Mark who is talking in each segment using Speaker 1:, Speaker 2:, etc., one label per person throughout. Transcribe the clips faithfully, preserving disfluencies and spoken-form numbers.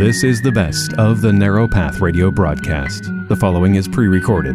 Speaker 1: This is the best of the Narrow Path radio broadcast. The following is pre-recorded.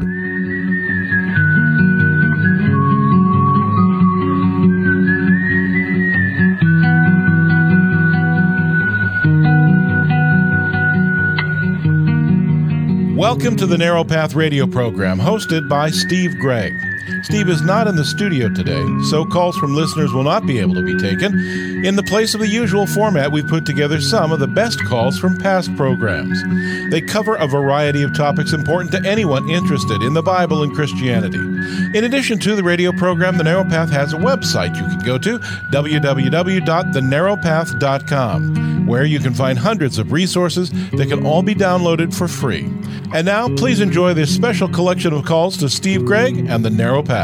Speaker 2: Welcome to the Narrow Path radio program, hosted by Steve Gregg. Steve is not in the studio today, so calls from listeners will not be able to be taken. In the place of the usual format, we've put together some of the best calls from past programs. They cover a variety of topics important to anyone interested in the Bible and Christianity. In addition to the radio program, The Narrow Path has a website you can go to, w w w dot the narrow path dot com, where you can find hundreds of resources that can all be downloaded for free. And now, please enjoy this special collection of calls to Steve Gregg and The Narrow Path.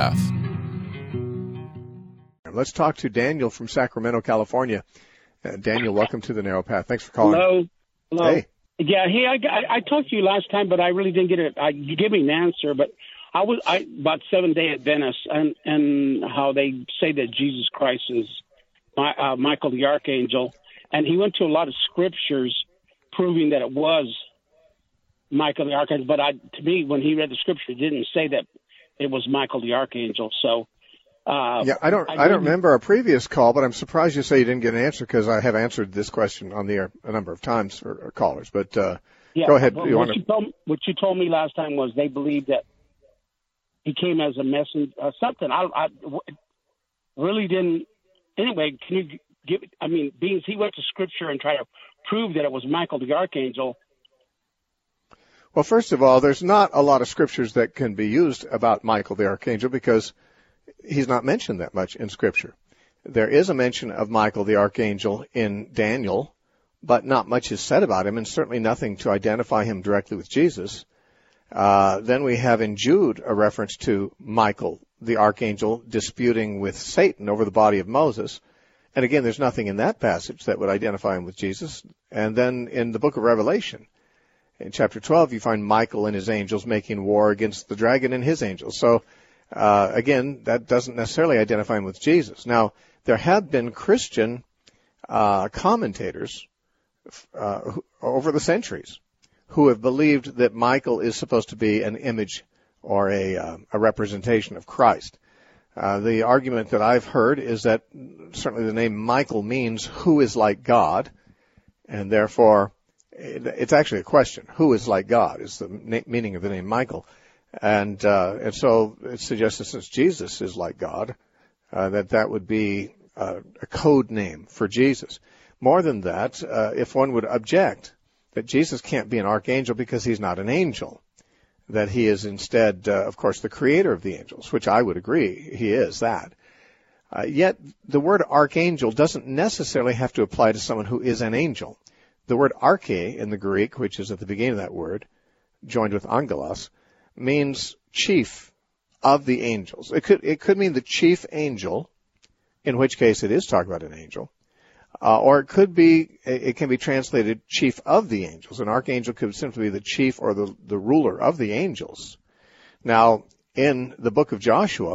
Speaker 3: Let's talk to Daniel from Sacramento, California. Uh, Daniel, welcome to The Narrow Path. Thanks for calling.
Speaker 4: Hello. Hello.
Speaker 3: Hey.
Speaker 4: Yeah, hey, I, I, I talked to you last time, but I really didn't get it. I, you gave me an answer, but I was I, about Seventh-day Adventists, and, and how they say that Jesus Christ is my, uh, Michael the Archangel, and he went to a lot of scriptures proving that it was Michael the Archangel, but I, to me, when he read the scripture, it didn't say that it was Michael the Archangel. So, uh,
Speaker 3: yeah, I don't, I, I don't remember our previous call, but I'm surprised you say you didn't get an answer, because I have answered this question on the air a number of times for our callers. But uh,
Speaker 4: yeah,
Speaker 3: go ahead.
Speaker 4: What
Speaker 3: you
Speaker 4: you,
Speaker 3: wanna...
Speaker 4: told, what you told me last time was they believed that he came as a messenger, uh, something. I, I really didn't. Anyway, can you give? I mean, being he went to scripture and tried to prove that it was Michael the Archangel.
Speaker 3: Well, first of all, there's not a lot of scriptures that can be used about Michael the Archangel, because he's not mentioned that much in Scripture. There is a mention of Michael the Archangel in Daniel, but not much is said about him, and certainly nothing to identify him directly with Jesus. Uh, then we have in Jude a reference to Michael the Archangel disputing with Satan over the body of Moses. And again, there's nothing in that passage that would identify him with Jesus. And then in the book of Revelation, in chapter twelve, you find Michael and his angels making war against the dragon and his angels. So, uh, again, that doesn't necessarily identify him with Jesus. Now, there have been Christian uh, commentators uh, who, over the centuries who have believed that Michael is supposed to be an image or a, uh, a representation of Christ. Uh, the argument that I've heard is that certainly the name Michael means who is like God, and therefore it's actually a question. Who is like God is the na- meaning of the name Michael. And, uh, and so it suggests that since Jesus is like God, uh, that that would be uh, a code name for Jesus. More than that, uh, if one would object that Jesus can't be an archangel because he's not an angel, that he is instead, uh, of course, the creator of the angels, which I would agree he is that. Uh, yet the word archangel doesn't necessarily have to apply to someone who is an angel. The word arche in the Greek, which is at the beginning of that word, joined with angelos, means chief of the angels. It could it could mean the chief angel, in which case it is talking about an angel, uh, or it could be it can be translated chief of the angels. An archangel could simply be the chief or the the ruler of the angels. Now, in the book of Joshua,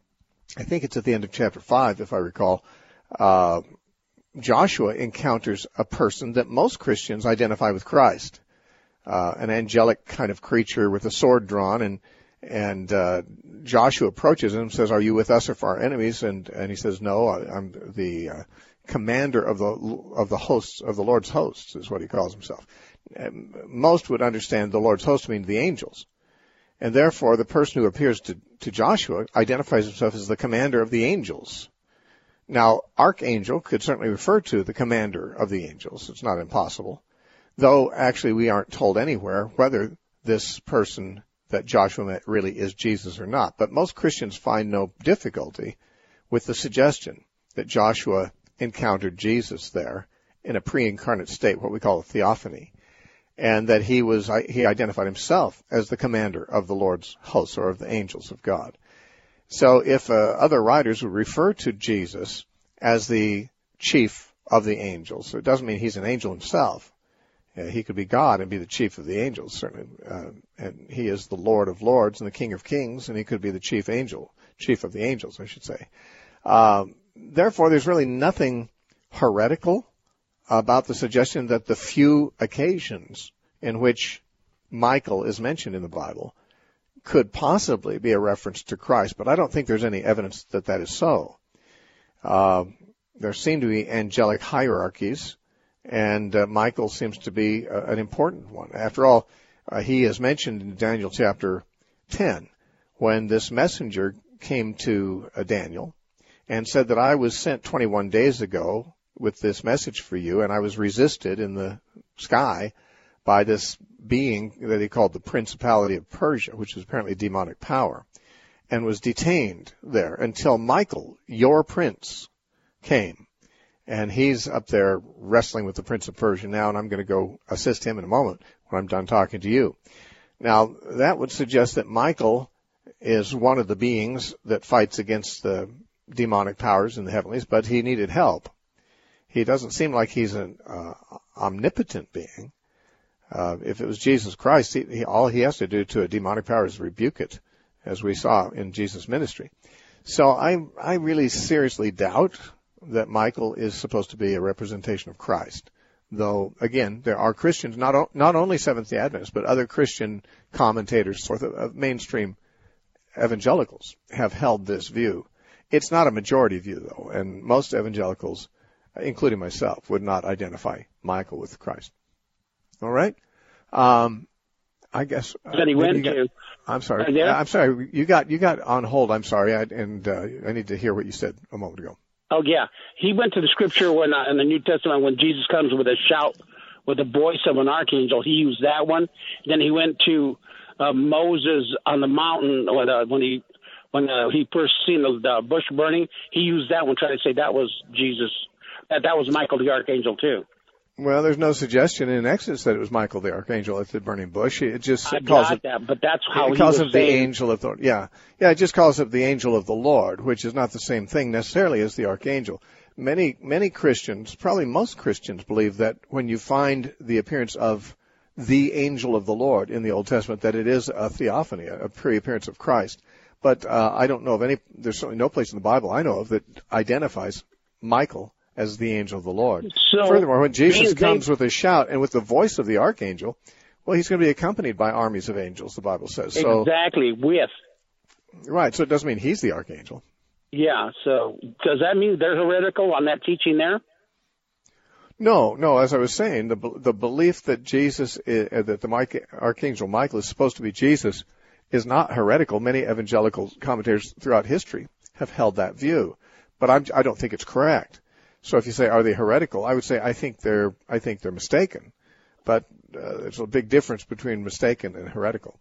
Speaker 3: I think it's at the end of chapter five, if I recall. Uh, Joshua encounters a person that most Christians identify with Christ, uh, an angelic kind of creature with a sword drawn, and and uh, Joshua approaches him and says, "Are you with us or for our enemies?" And and he says, "No, I'm the uh, commander of the of the hosts of the Lord's hosts," is what he calls himself. And most would understand the Lord's hosts mean the angels, and therefore the person who appears to to Joshua identifies himself as the commander of the angels. Now, archangel could certainly refer to the commander of the angels. It's not impossible. Though, actually, we aren't told anywhere whether this person that Joshua met really is Jesus or not. But most Christians find no difficulty with the suggestion that Joshua encountered Jesus there in a pre-incarnate state, what we call a theophany, and that he was he identified himself as the commander of the Lord's hosts, or of the angels of God. So if uh, other writers would refer to Jesus as the chief of the angels, so it doesn't mean he's an angel himself. Uh, he could be God and be the chief of the angels, certainly. Uh, and he is the Lord of lords and the King of kings, and he could be the chief angel, chief of the angels, I should say. Uh, therefore, there's really nothing heretical about the suggestion that the few occasions in which Michael is mentioned in the Bible could possibly be a reference to Christ, but I don't think there's any evidence that that is so. Uh, there seem to be angelic hierarchies, and uh, Michael seems to be uh, an important one. After all, uh, he is mentioned in Daniel chapter ten, when this messenger came to uh, Daniel and said that I was sent twenty-one days ago with this message for you, and I was resisted in the sky by this being that he called the Principality of Persia, which is apparently a demonic power, and was detained there until Michael, your prince, came. And he's up there wrestling with the Prince of Persia now, and I'm going to go assist him in a moment when I'm done talking to you. Now, that would suggest that Michael is one of the beings that fights against the demonic powers in the heavenlies, but he needed help. He doesn't seem like he's an uh, omnipotent being. Uh, if it was Jesus Christ, he, he, all he has to do to a demonic power is rebuke it, as we saw in Jesus' ministry. So I, I really seriously doubt that Michael is supposed to be a representation of Christ. Though, again, there are Christians, not, o- not only Seventh-day Adventists, but other Christian commentators, sort of, of mainstream evangelicals, have held this view. It's not a majority view, though, and most evangelicals, including myself, would not identify Michael with Christ. All right? Um, I guess. Uh,
Speaker 4: that he went
Speaker 3: got,
Speaker 4: to.
Speaker 3: I'm sorry.
Speaker 4: Uh,
Speaker 3: I'm sorry. You got you got on hold. I'm sorry, I, and uh, I need to hear what you said a moment ago.
Speaker 4: Oh, yeah. He went to the scripture when uh, in the New Testament when Jesus comes with a shout with the voice of an archangel. He used that one. Then he went to uh, Moses on the mountain when, uh, when he when uh, he first seen the, the bush burning. He used that one, trying to say that was Jesus. That, that was Michael the archangel, too.
Speaker 3: Well, there's no suggestion in Exodus that it was Michael the archangel at the burning bush. It just
Speaker 4: I
Speaker 3: calls
Speaker 4: got
Speaker 3: it,
Speaker 4: that, but that's how
Speaker 3: it
Speaker 4: he
Speaker 3: calls
Speaker 4: was
Speaker 3: him
Speaker 4: saying.
Speaker 3: the angel of the, yeah. Yeah, it just calls him the angel of the Lord, which is not the same thing necessarily as the archangel. Many, many Christians, probably most Christians, believe that when you find the appearance of the angel of the Lord in the Old Testament, that it is a theophany, a pre-appearance of Christ. But uh, I don't know of any, there's certainly no place in the Bible I know of that identifies Michael as the angel of the Lord.
Speaker 4: So,
Speaker 3: furthermore, when Jesus
Speaker 4: they,
Speaker 3: comes with a shout and with the voice of the archangel, well, he's going to be accompanied by armies of angels, the Bible says. So,
Speaker 4: exactly, with.
Speaker 3: Right, so it doesn't mean he's the archangel.
Speaker 4: Yeah, so does that mean they're heretical on that teaching there?
Speaker 3: No, no, as I was saying, the the belief that Jesus, is, uh, that the Mike, Archangel Michael is supposed to be Jesus is not heretical. Many evangelical commentators throughout history have held that view, but I'm, I don't think it's correct. So if you say, are they heretical? I would say I think they're I think they're mistaken, but uh, there's a big difference between mistaken and heretical.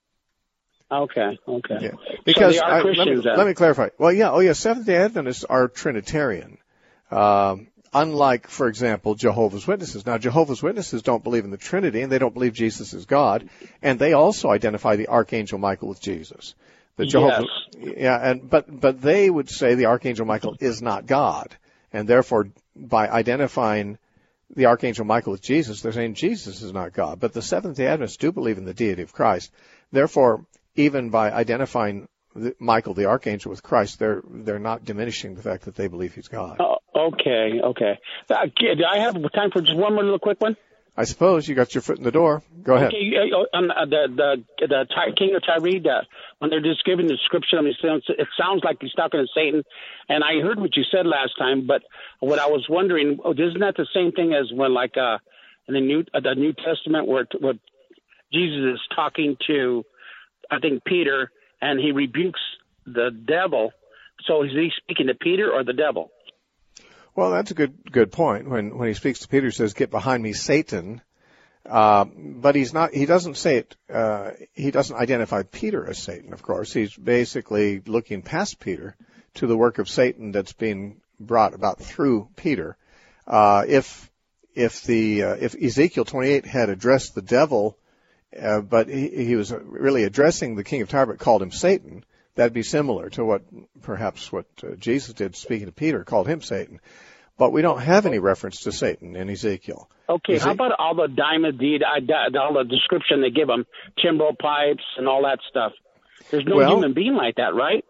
Speaker 4: Okay, okay.
Speaker 3: Yeah. Because
Speaker 4: so they are
Speaker 3: I,
Speaker 4: Christians,
Speaker 3: let, me,
Speaker 4: then.
Speaker 3: let me clarify. Well, yeah, oh yeah, Seventh-day Adventists are Trinitarian, um, unlike, for example, Jehovah's Witnesses. Now, Jehovah's Witnesses don't believe in the Trinity, and they don't believe Jesus is God, and they also identify the Archangel Michael with Jesus. The Jehovah's,
Speaker 4: yes.
Speaker 3: Yeah, and but but they would say the Archangel Michael is not God, and therefore, by identifying the Archangel Michael with Jesus, they're saying Jesus is not God. But the Seventh-day Adventists do believe in the deity of Christ. Therefore, even by identifying the, Michael the Archangel with Christ, they're they're not diminishing the fact that they believe he's God.
Speaker 4: Oh, okay, okay. Uh, do I have time for just one more little quick one?
Speaker 3: I suppose you got your foot in the door. Go ahead.
Speaker 4: Okay, uh, um, uh, the the the Ty, King of Tyre, uh, when they're just giving the description, I mean, it sounds like he's talking to Satan. And I heard what you said last time, but what I was wondering, oh, isn't that the same thing as when, like, uh, in the New uh, the New Testament, where, where Jesus is talking to, I think, Peter, and he rebukes the devil. So is he speaking to Peter or the devil?
Speaker 3: Well, that's a good good point. When when he speaks to Peter, he says, "Get behind me, Satan." Uh, but he's not. He doesn't say it. Uh, he doesn't identify Peter as Satan. Of course, he's basically looking past Peter to the work of Satan that's being brought about through Peter. Uh, if if the uh, if Ezekiel twenty-eight had addressed the devil, uh, but he, he was really addressing the king of Tyre, but called him Satan, that'd be similar to what perhaps what uh, Jesus did, speaking to Peter, called him Satan. But we don't have any reference to Satan in Ezekiel.
Speaker 4: Okay,
Speaker 3: Ezekiel,
Speaker 4: how about all the diamond deed, all the description they give them, timbrel pipes and all that stuff? There's no
Speaker 3: well,
Speaker 4: human being like that, right?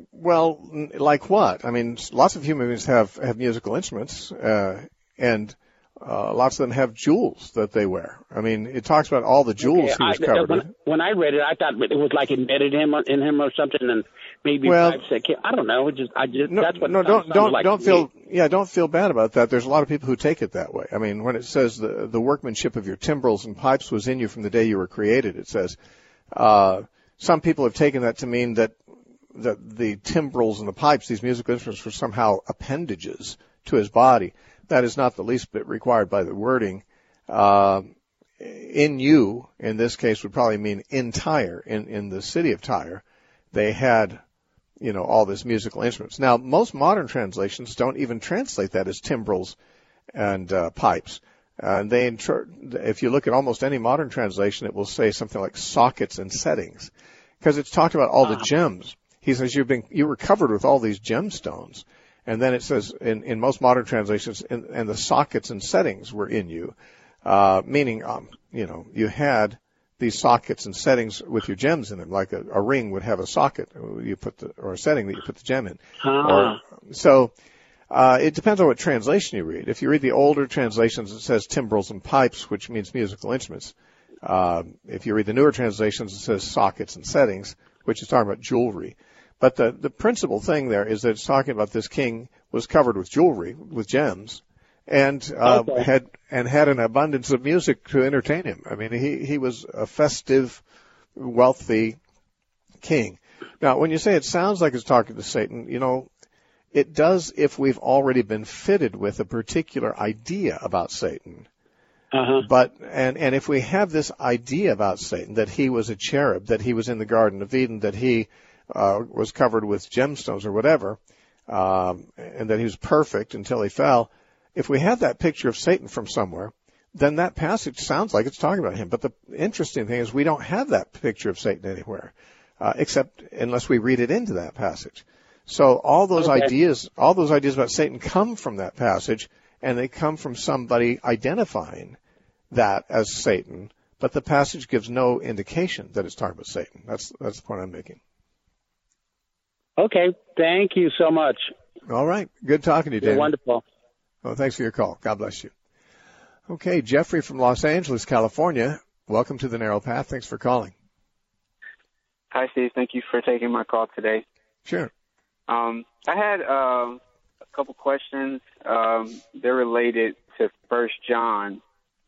Speaker 3: Well, like what? I mean, lots of human beings have, have musical instruments, uh, and Uh, lots of them have jewels that they wear. I mean, it talks about all the jewels
Speaker 4: Okay,
Speaker 3: he was
Speaker 4: I,
Speaker 3: covered
Speaker 4: when,
Speaker 3: with.
Speaker 4: when I read it, I thought it was like embedded him in him or something, and maybe
Speaker 3: Well,
Speaker 4: five seconds. I don't know. It just, I just
Speaker 3: No,
Speaker 4: that's what
Speaker 3: no,
Speaker 4: it
Speaker 3: don't
Speaker 4: sounded
Speaker 3: don't
Speaker 4: like
Speaker 3: don't
Speaker 4: to
Speaker 3: feel
Speaker 4: me.
Speaker 3: yeah, don't feel bad about that. There's a lot of people who take it that way. I mean, when it says the the workmanship of your timbrels and pipes was in you from the day you were created, it says uh, some people have taken that to mean that that the timbrels and the pipes, these musical instruments, were somehow appendages to his body. That is not the least bit required by the wording. Uh, in you, in this case, would probably mean in Tyre, in, in the city of Tyre, they had, you know, all this musical instruments. Now, most modern translations don't even translate that as timbrels and uh, pipes. Uh, and they, if you look at almost any modern translation, it will say something like sockets and settings, because it's talked about all the gems. He says you've been, you were covered with all these gemstones. And then it says in, in most modern translations, in, and the sockets and settings were in you, uh, meaning, um, you know, you had these sockets and settings with your gems in them, like a, a ring would have a socket you put the, or a setting that you put the gem in.
Speaker 4: Ah.
Speaker 3: Or, so, uh, it depends on what translation you read. If you read the older translations, it says timbrels and pipes, which means musical instruments. Uh, if you read the newer translations, it says sockets and settings, which is talking about jewelry. But the, the principal thing there is that it's talking about this king was covered with jewelry, with gems, and uh,
Speaker 4: Okay.
Speaker 3: had and had an abundance of music to entertain him. I mean, he, he was a festive, wealthy king. Now, when you say it sounds like it's talking to Satan, you know, it does if we've already been fitted with a particular idea about Satan.
Speaker 4: Uh-huh.
Speaker 3: But and and if we have this idea about Satan, that he was a cherub, that he was in the Garden of Eden, that he uh, was covered with gemstones or whatever, um, and that he was perfect until he fell, if we have that picture of Satan from somewhere, then that passage sounds like it's talking about him. But the interesting thing is we don't have that picture of Satan anywhere, uh, except unless we read it into that passage. So all those
Speaker 4: Okay.
Speaker 3: ideas, all those ideas about Satan come from that passage, and they come from somebody identifying that as Satan, but the passage gives no indication that it's talking about Satan. That's that's the point I'm making.
Speaker 4: Okay. Thank you so much.
Speaker 3: All right. Good talking to you,
Speaker 4: You're
Speaker 3: David.
Speaker 4: wonderful.
Speaker 3: Well, thanks for your call. God bless you. Okay, Jeffrey from Los Angeles, California. Welcome to the Narrow Path. Thanks for calling.
Speaker 5: Hi, Steve. Thank you for taking my call today.
Speaker 3: Sure.
Speaker 5: Um, I had um, a couple questions. Um, they're related to First John.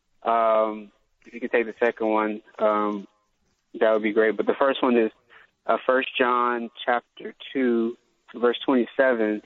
Speaker 5: Um, if you could take the second one, um, that would be great. But the first one is uh, First John chapter two, verse twenty-seven.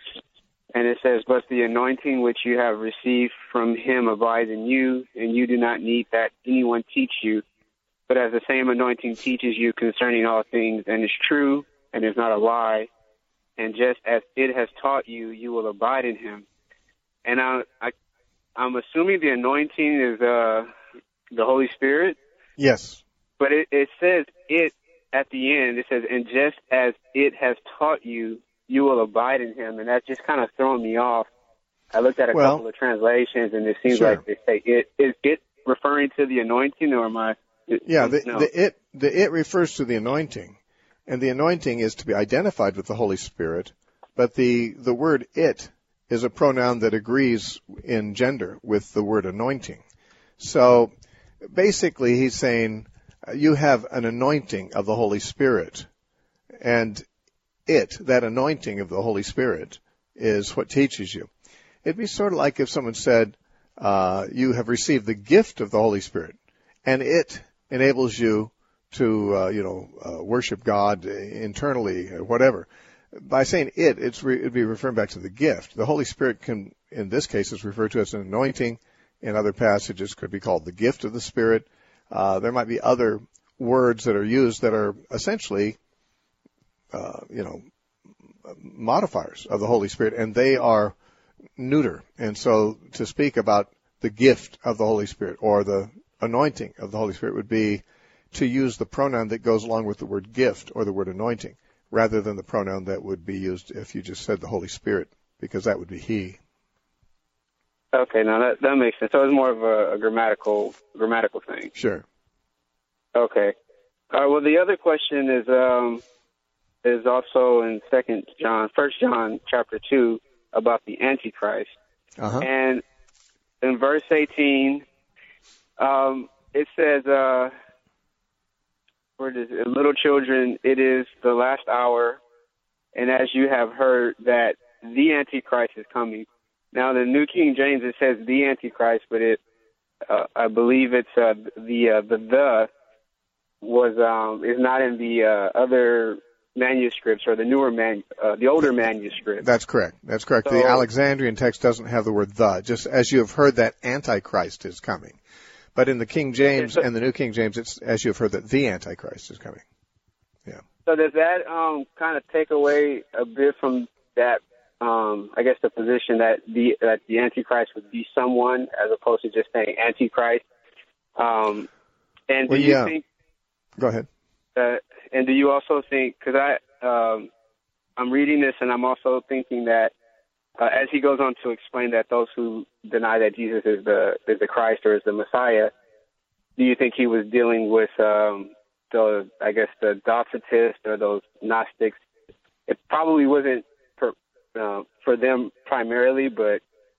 Speaker 5: And it says, "But the anointing which you have received from him abides in you, and you do not need that anyone teach you. But as the same anointing teaches you concerning all things, and is true, and is not a lie, and just as it has taught you, you will abide in him." And I, I, I'm assuming the anointing is uh, the Holy Spirit,
Speaker 3: Yes.
Speaker 5: but it, it says it at the end. It says, "And just as it has taught you, you will abide in him," and that's just kind of throwing me off. I looked at a
Speaker 3: Well,
Speaker 5: couple of translations, and it seems
Speaker 3: sure.
Speaker 5: like they say it. Is it referring to the anointing, or am I?
Speaker 3: Yeah, the,
Speaker 5: no.
Speaker 3: the it the it refers to the anointing, and the anointing is to be identified with the Holy Spirit. But the the word "it" is a pronoun that agrees in gender with the word anointing. So basically, he's saying uh, you have an anointing of the Holy Spirit, and it, that anointing of the Holy Spirit, is what teaches you. It'd be sort of like if someone said, uh, you have received the gift of the Holy Spirit, and it enables you to, uh, you know, uh, worship God internally, or whatever. By saying it, it's re- it'd be referring back to the gift. The Holy Spirit can, in this case, is referred to as an anointing. In other passages, could be called the gift of the Spirit. Uh, there might be other words that are used that are essentially Uh, you know, modifiers of the Holy Spirit, and they are neuter. And so to speak about the gift of the Holy Spirit or the anointing of the Holy Spirit would be to use the pronoun that goes along with the word gift or the word anointing, rather than the pronoun that would be used if you just said the Holy Spirit, because that would be he.
Speaker 5: Okay, now that that makes sense. So it's more of a, a grammatical grammatical thing.
Speaker 3: Sure.
Speaker 5: Okay. All right. Well, the other question is um, is also in Second John, First John, chapter two, about the Antichrist,
Speaker 3: Uh-huh.
Speaker 5: and in verse eighteen, um, it says, uh, "For the little children, it is the last hour, and as you have heard that the Antichrist is coming." Now, the New King James, it says the Antichrist, but it, uh, I believe it's uh, the uh, the the was um, is not in the uh, other manuscripts or the newer man, uh, the older manuscripts.
Speaker 3: That's correct. That's correct.
Speaker 5: So,
Speaker 3: the Alexandrian text doesn't have the word the. Just as you have heard that Antichrist is coming, but in the King James and the New King James, it's as you have heard that the Antichrist is coming. Yeah.
Speaker 5: So does that um, kind of take away a bit from that? Um, I guess the position that the that the Antichrist would be someone as opposed to just saying Antichrist. Um, and do
Speaker 3: well,
Speaker 5: you
Speaker 3: yeah.
Speaker 5: think?
Speaker 3: Go ahead.
Speaker 5: Uh, and do you also think? Because I um, I'm reading this and I'm also thinking that uh, as he goes on to explain that those who deny that Jesus is the is the Christ or is the Messiah, do you think he was dealing with um, the I guess the Docetists or those Gnostics? It probably wasn't. Uh, for them primarily, but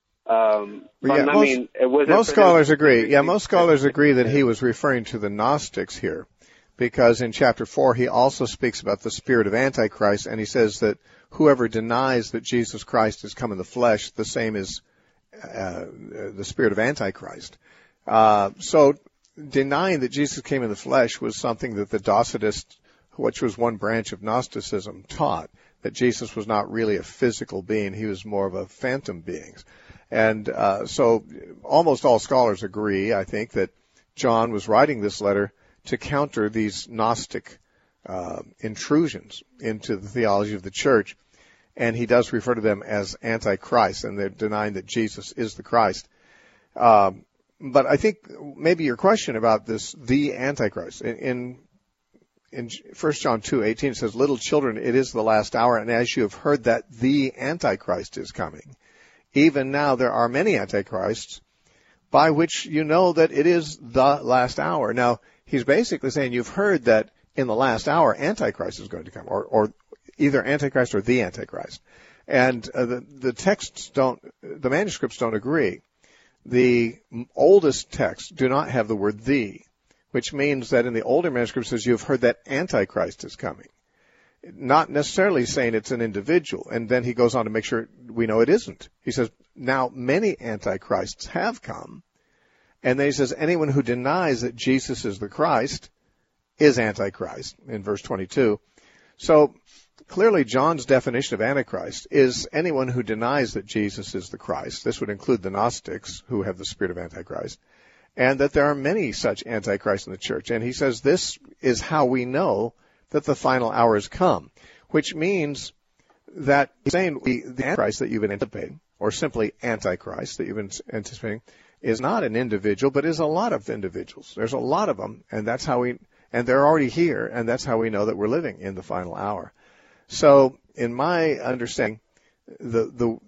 Speaker 5: um,
Speaker 3: yeah,
Speaker 5: I
Speaker 3: most,
Speaker 5: mean, it wasn't.
Speaker 3: Most
Speaker 5: for
Speaker 3: scholars
Speaker 5: them.
Speaker 3: agree. Yeah, most scholars agree that he was referring to the Gnostics here, because in chapter four he also speaks about the spirit of Antichrist, and he says that whoever denies that Jesus Christ has come in the flesh, the same is uh, the spirit of Antichrist. Uh, so denying that Jesus came in the flesh was something that the Docetists, which was one branch of Gnosticism, taught. That Jesus was not really a physical being, he was more of a phantom being. And uh, so almost all scholars agree, I think, that John was writing this letter to counter these Gnostic uh, intrusions into the theology of the church. And he does refer to them as Antichrist, and they're denying that Jesus is the Christ. Um, but I think maybe your question about this, the Antichrist, in, in In First John two eighteen it says, "Little children, it is the last hour, and as you have heard that the Antichrist is coming, even now there are many Antichrists, by which you know that it is the last hour." Now, he's basically saying you've heard that in the last hour Antichrist is going to come, or, or either Antichrist or the Antichrist. And uh, the, the texts don't, the manuscripts don't agree. The oldest texts do not have the word the, which means that in the older manuscripts says you've heard that Antichrist is coming. Not necessarily saying it's an individual. And then he goes on to make sure we know it isn't. He says, now many Antichrists have come. And then he says, anyone who denies that Jesus is the Christ is Antichrist in verse twenty-two. So clearly John's definition of Antichrist is anyone who denies that Jesus is the Christ. This would include the Gnostics who have the spirit of Antichrist. And that there are many such antichrists in the church. And he says this is how we know that the final hour has come, which means that he's saying the, the Antichrist that you've been anticipating, or simply Antichrist that you've been anticipating, is not an individual, but is a lot of individuals. There's a lot of them, and that's how we, and they're already here, and that's how we know that we're living in the final hour. So, in my understanding, the the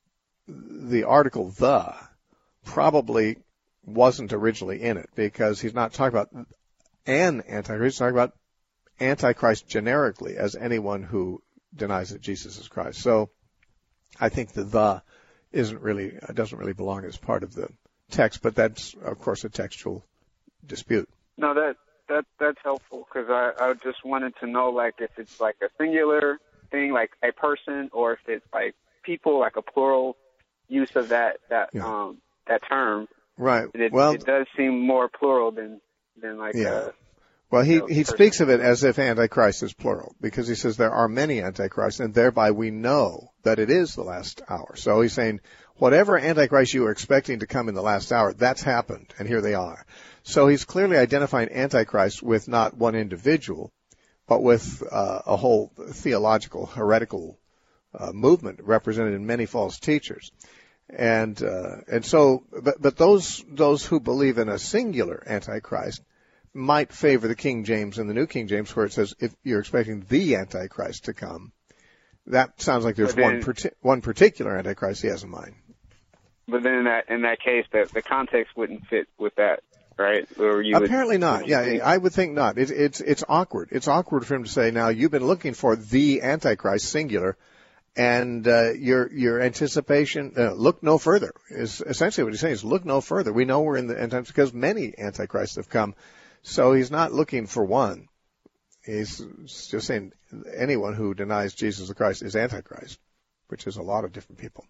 Speaker 3: the article "the" probably wasn't originally in it, because he's not talking about an Antichrist, he's talking about Antichrist generically as anyone who denies that Jesus is Christ. So I think the "the" isn't really, doesn't really belong as part of the text, but that's, of course, a textual dispute.
Speaker 5: No, that that that's helpful, because I, I just wanted to know, like, if it's like a singular thing, like a person, or if it's like people, like a plural use of that that
Speaker 3: yeah.
Speaker 5: um that term.
Speaker 3: Right.
Speaker 5: It,
Speaker 3: well,
Speaker 5: it does seem more plural than than like
Speaker 3: yeah.
Speaker 5: a.
Speaker 3: Well, he,
Speaker 5: you know,
Speaker 3: he speaks of it as if Antichrist is plural, because he says there are many Antichrists, and thereby we know that it is the last hour. So he's saying whatever Antichrist you are expecting to come in the last hour, that's happened, and here they are. So he's clearly identifying Antichrist with not one individual, but with uh, a whole theological, heretical uh, movement represented in many false teachers. And uh, and so, but but those those who believe in a singular Antichrist might favor the King James and the New King James, where it says if you're expecting the Antichrist to come. That sounds like there's then, one parti- one particular Antichrist he has in mind.
Speaker 5: But then in that in that case, the the context wouldn't fit with that, right? Or you
Speaker 3: apparently
Speaker 5: would,
Speaker 3: not. Yeah, think? I would think not. It, it's it's awkward. It's awkward for him to say, now you've been looking for the Antichrist singular, And uh, your your anticipation, uh, look no further, is essentially what he's saying is look no further. We know we're in the end times because many antichrists have come. So he's not looking for one. He's just saying anyone who denies Jesus the Christ is antichrist, which is a lot of different people.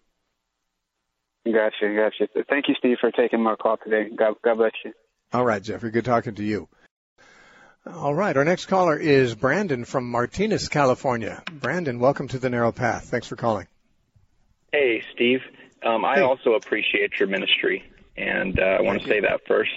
Speaker 5: Gotcha, gotcha. Thank you, Steve, for taking my call today. God, God bless you.
Speaker 3: All right, Jeffrey. Good talking to you. All right. Our next caller is Brandon from Martinez, California. Brandon, welcome to the Narrow Path. Thanks for calling.
Speaker 6: Hey, Steve. Um, I
Speaker 3: hey.
Speaker 6: also appreciate your ministry, and uh, I want to say that first.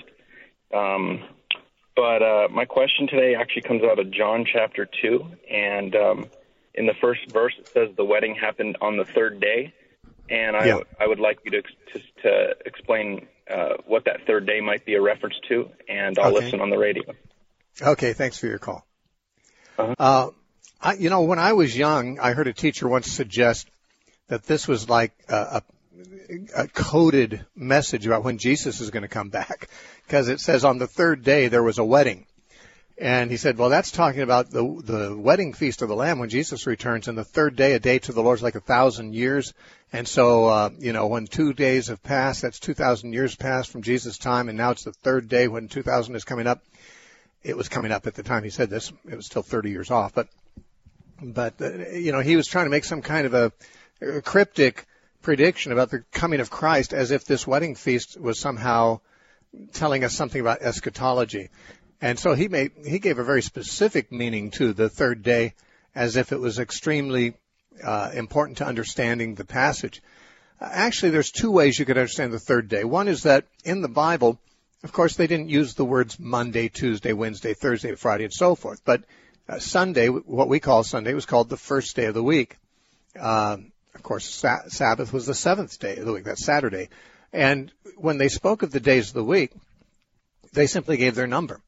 Speaker 6: Um, but uh, my question today actually comes out of John chapter two, and um, in the first verse it says the wedding happened on the third day, and I,
Speaker 3: yeah.
Speaker 6: I would like you to, to, to explain uh, what that third day might be a reference to, and I'll
Speaker 3: okay.
Speaker 6: listen on the radio.
Speaker 3: Okay, thanks for your call.
Speaker 6: Uh-huh.
Speaker 3: Uh, I, you know, when I was young, I heard a teacher once suggest that this was like a, a, a coded message about when Jesus is going to come back, because it says on the third day there was a wedding. And he said, well, that's talking about the the wedding feast of the Lamb when Jesus returns, and the third day, a day to the Lord is like a thousand years. And so, uh, you know, when two days have passed, that's two thousand years passed from Jesus' time, and now it's the third day when two thousand is coming up. It was coming up at the time he said this. It was still thirty years off. But, but uh, you know, he was trying to make some kind of a, a cryptic prediction about the coming of Christ as if this wedding feast was somehow telling us something about eschatology. And so he made he gave a very specific meaning to the third day as if it was extremely uh, important to understanding the passage. Uh, actually, there's two ways you could understand the third day. One is that in the Bible, of course, they didn't use the words Monday, Tuesday, Wednesday, Thursday, Friday, and so forth. But uh, Sunday, what we call Sunday, was called the first day of the week. Uh, of course, sa- Sabbath was the seventh day of the week. That's Saturday. And when they spoke of the days of the week, they simply gave their number.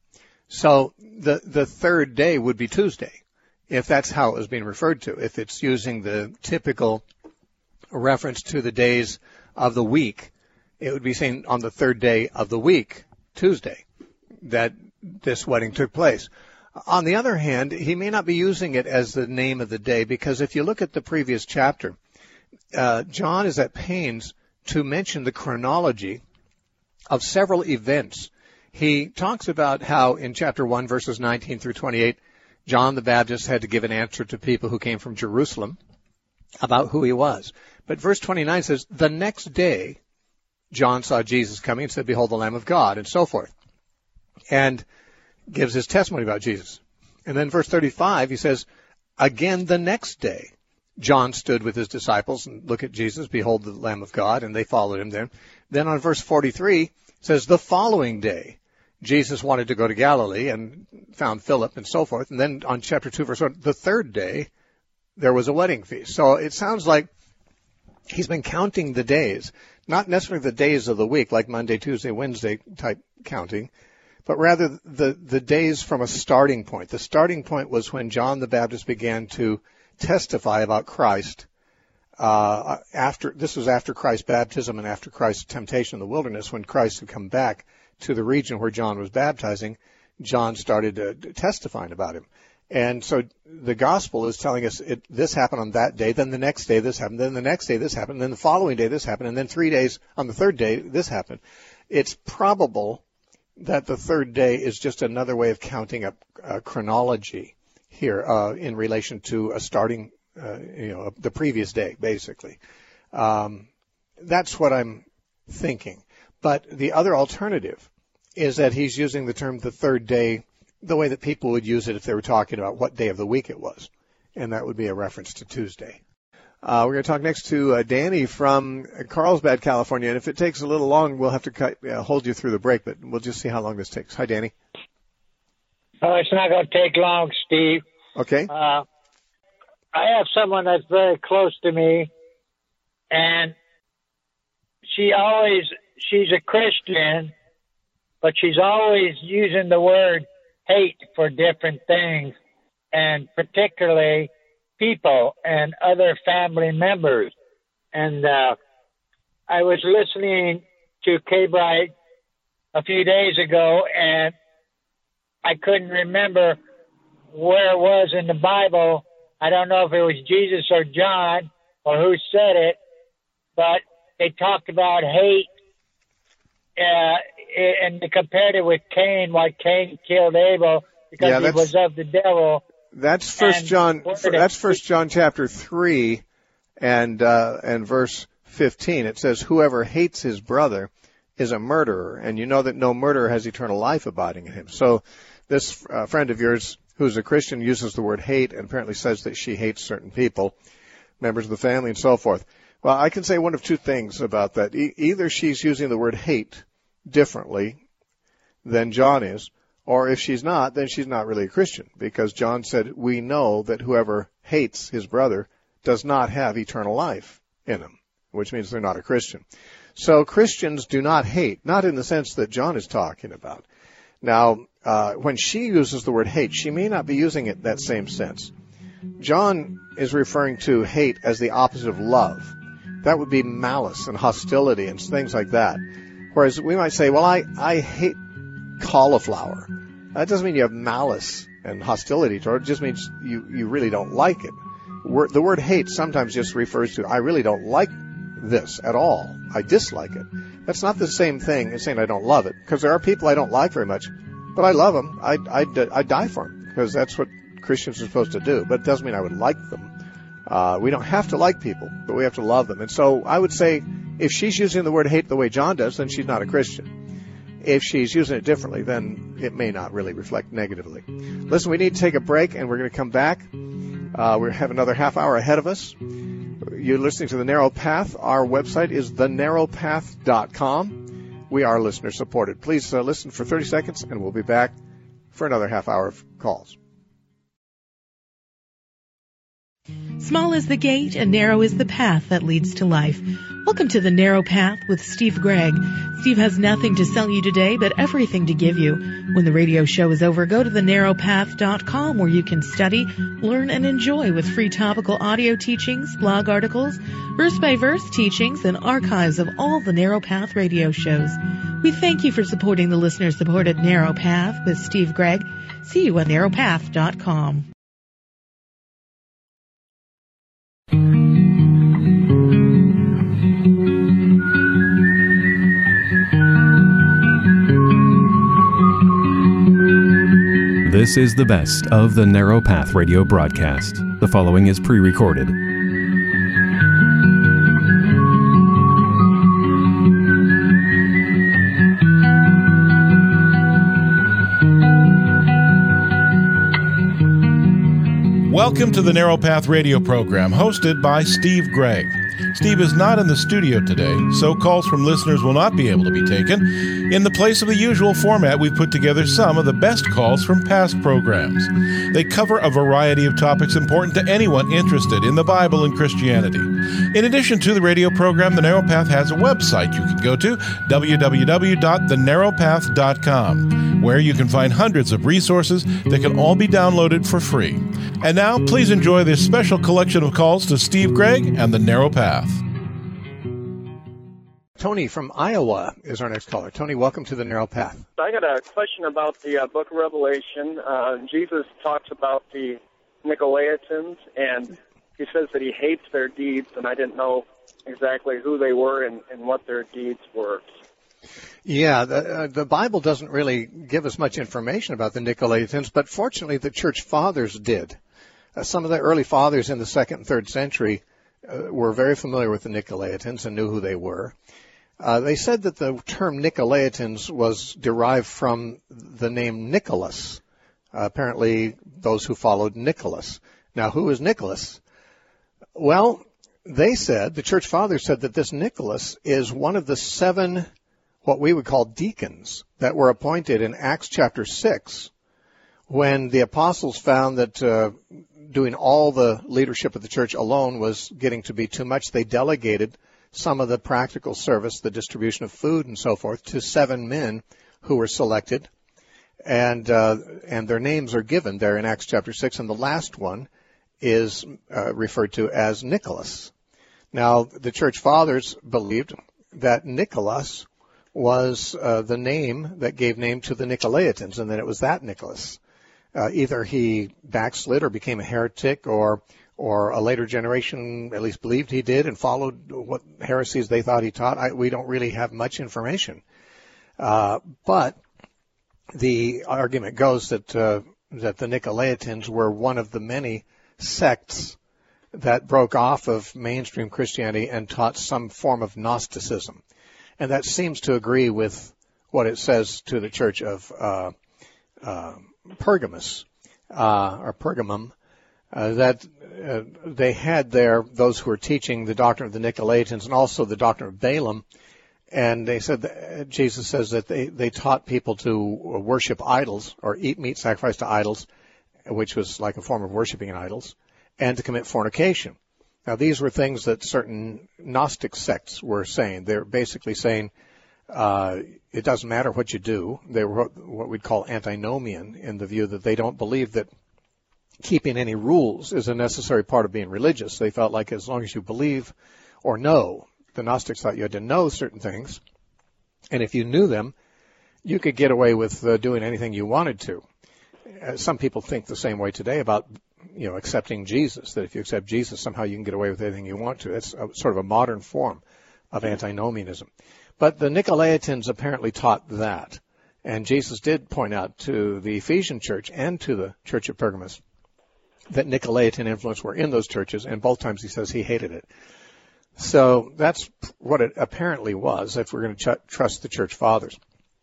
Speaker 3: So the the third day would be Tuesday, if that's how it was being referred to, if it's using the typical reference to the days of the week. It would be saying on the third day of the week, Tuesday, that this wedding took place. On the other hand, he may not be using it as the name of the day, because if you look at the previous chapter, uh, John is at pains to mention the chronology of several events. He talks about how in chapter one, verses nineteen through twenty-eight, John the Baptist had to give an answer to people who came from Jerusalem about who he was. But verse twenty-nine says, the next day, John saw Jesus coming and said, behold, the Lamb of God, and so forth, and gives his testimony about Jesus. And then verse thirty-five, he says, again the next day, John stood with his disciples and looked at Jesus, behold, the Lamb of God, and they followed him there. Then on verse forty-three, it says, the following day, Jesus wanted to go to Galilee and found Philip and so forth. And then on chapter two, verse one, the third day, there was a wedding feast. So it sounds like he's been counting the days. Not necessarily the days of the week, like Monday, Tuesday, Wednesday type counting, but rather the, the days from a starting point. The starting point was when John the Baptist began to testify about Christ. Uh, after this was after Christ's baptism and after Christ's temptation in the wilderness, when Christ had come back to the region where John was baptizing, John started uh, testifying about him. And so the gospel is telling us it, this happened on that day, then the next day this happened, then the next day this happened, then the following day this happened, and then three days on the third day this happened. It's probable that the third day is just another way of counting up uh, chronology here uh, in relation to a starting, uh, you know, the previous day, basically. Um, that's what I'm thinking. But the other alternative is that he's using the term the third day the way that people would use it if they were talking about what day of the week it was. And that would be a reference to Tuesday. Uh, we're going to talk next to uh, Danny from Carlsbad, California. And if it takes a little long, we'll have to cut, uh, hold you through the break, but we'll just see how long this takes. Hi, Danny.
Speaker 7: Oh, it's not going to take long, Steve.
Speaker 3: Okay.
Speaker 7: Uh, I have someone that's very close to me, and she always, she's a Christian, but she's always using the word hate for different things, and particularly people and other family members. And uh, I was listening to K-Bright a few days ago, and I couldn't remember where it was in the Bible. I don't know if it was Jesus or John, or who said it, but they talked about hate, uh, and they compared it with Cain, why Cain killed Abel because
Speaker 3: yeah,
Speaker 7: he was of the devil.
Speaker 3: That's First John. That's First John chapter three, and uh, and verse fifteen. It says, "Whoever hates his brother is a murderer, and you know that no murderer has eternal life abiding in him." So, this uh, friend of yours, who's a Christian, uses the word hate, and apparently says that she hates certain people, members of the family, and so forth. Well, I can say one of two things about that. E- either she's using the word hate differently than John is, or if she's not, then she's not really a Christian, because John said, we know that whoever hates his brother does not have eternal life in him, which means they're not a Christian. So Christians do not hate, not in the sense that John is talking about. Now, uh, when she uses the word hate, she may not be using it that same sense. John is referring to hate as the opposite of love. That would be malice and hostility and things like that. Whereas we might say, well, I, I hate cauliflower. That doesn't mean you have malice and hostility toward it. It just means you, you really don't like it. Word, the word hate sometimes just refers to, I really don't like this at all. I dislike it. That's not the same thing as saying I don't love it, because there are people I don't like very much, but I love them. I, I, I die for them, because that's what Christians are supposed to do, but it doesn't mean I would like them. Uh, we don't have to like people, but we have to love them. And so I would say if she's using the word hate the way John does, then she's not a Christian. If she's using it differently, then it may not really reflect negatively. Listen, we need to take a break, and we're going to come back. Uh, we have another half hour ahead of us. You're listening to The Narrow Path. Our website is the narrow path dot com. We are listener supported. Please uh, listen for thirty seconds, and we'll be back for another half hour of calls.
Speaker 8: Small is the gate and narrow is the path that leads to life. Welcome to The Narrow Path with Steve Gregg. Steve has nothing to sell you today, but everything to give you. When the radio show is over, go to the narrow path dot com where you can study, learn, and enjoy with free topical audio teachings, blog articles, verse-by-verse teachings, and archives of all the Narrow Path radio shows. We thank you for supporting the listener-supported Narrow Path with Steve Gregg. See you at narrow path dot com.
Speaker 1: This is the best of the Narrow Path radio broadcast. The following is pre-recorded.
Speaker 2: Welcome to the Narrow Path radio program, hosted by Steve Gregg. Steve is not in the studio today, so calls from listeners will not be able to be taken. In the place of the usual format, we've put together some of the best calls from past programs. They cover a variety of topics important to anyone interested in the Bible and Christianity. In addition to the radio program, The Narrow Path has a website you can go to, w w w dot the narrow path dot com, where you can find hundreds of resources that can all be downloaded for free. And now, please enjoy this special collection of calls to Steve Gregg and The Narrow Path.
Speaker 3: Tony from Iowa is our next caller. Tony, welcome to The Narrow Path.
Speaker 9: I got a question about the uh, book of Revelation. Uh, Jesus talks about the Nicolaitans, and he says that he hates their deeds, and I didn't know exactly who they were and, and what their deeds were.
Speaker 3: Yeah, the, uh, the Bible doesn't really give us much information about the Nicolaitans, but fortunately the church fathers did. Uh, some of the early fathers in the second and third century uh, were very familiar with the Nicolaitans and knew who they were. Uh, they said that the term Nicolaitans was derived from the name Nicholas. Uh, apparently, those who followed Nicholas. Now, who is Nicholas? Well, they said, the church fathers said that this Nicholas is one of the seven, what we would call deacons, that were appointed in Acts chapter six, when the apostles found that uh, doing all the leadership of the church alone was getting to be too much. They delegated some of the practical service, the distribution of food and so forth, to seven men who were selected, and uh, and their names are given there in Acts chapter six, and the last one is uh, referred to as Nicholas. Now, the church fathers believed that Nicholas was uh, the name that gave name to the Nicolaitans, and that it was that Nicholas. Uh, either he backslid or became a heretic, or or a later generation at least believed he did and followed what heresies they thought he taught. I, we don't really have much information. Uh, but the argument goes that uh, that the Nicolaitans were one of the many sects that broke off of mainstream Christianity and taught some form of Gnosticism. And that seems to agree with what it says to the church of uh, uh, Pergamus, uh, or Pergamum, uh, that uh, they had there those who were teaching the doctrine of the Nicolaitans and also the doctrine of Balaam. And they said that, Jesus says that they, they taught people to worship idols or eat meat sacrificed to idols, which was like a form of worshiping idols, and to commit fornication. Now, these were things that certain Gnostic sects were saying. They're basically saying uh, it doesn't matter what you do. They were what we'd call antinomian in the view that they don't believe that keeping any rules is a necessary part of being religious. They felt like as long as you believe or know, the Gnostics thought you had to know certain things, and if you knew them, you could get away with uh, doing anything you wanted to. Uh, some people think the same way today about, you know, accepting Jesus, that if you accept Jesus, somehow you can get away with anything you want to. It's a, sort of a modern form of antinomianism. But the Nicolaitans apparently taught that, and Jesus did point out to the Ephesian church and to the church of Pergamus that Nicolaitan influence were in those churches, and both times he says he hated it. So that's what it apparently was, if we're going to ch- trust the church fathers.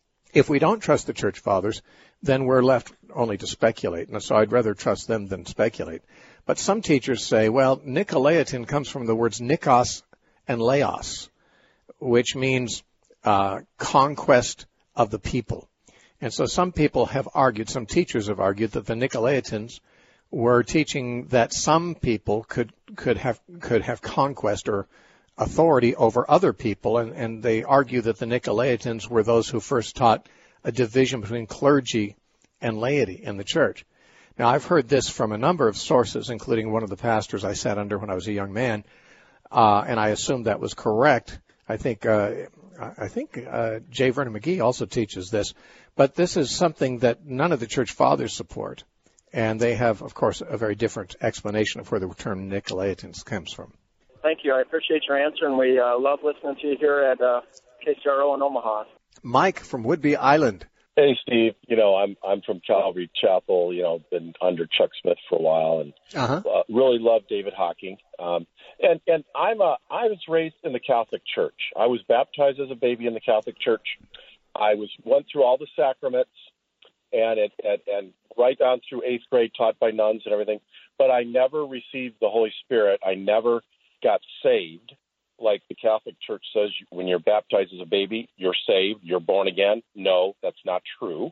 Speaker 3: If we don't trust the church fathers, then we're left only to speculate. And so I'd rather trust them than speculate. But some teachers say, well, Nicolaitan comes from the words nikos and laos, which means uh, conquest of the people. And so some people have argued, some teachers have argued that the Nicolaitans were teaching that some people could could have could have conquest or authority over other people, and, and they argue that the Nicolaitans were those who first taught a division between clergy and laity in the church. Now, I've heard this from a number of sources, including one of the pastors I sat under when I was a young man, uh, and I assumed that was correct. I think uh, I think uh, J. Vernon McGee also teaches this, but this is something that none of the church fathers support. And they have, of course, a very different explanation of where the term Nicolaitans comes from.
Speaker 9: Thank you. I appreciate your answer, and we uh, love listening to you here at uh, K C R O in Omaha.
Speaker 3: Mike from Whidbey Island.
Speaker 10: Hey, Steve. You know, I'm I'm from Calvary Chapel. You know, been under Chuck Smith for a while, and
Speaker 3: uh-huh.
Speaker 10: uh, really love David Hocking. Um, and and I'm a I was raised in the Catholic Church. I was baptized as a baby in the Catholic Church. I was went through all the sacraments. And it, and, and right down through eighth grade, taught by nuns and everything. But I never received the Holy Spirit. I never got saved, like the Catholic Church says. When you're baptized as a baby, you're saved. You're born again. No, that's not true.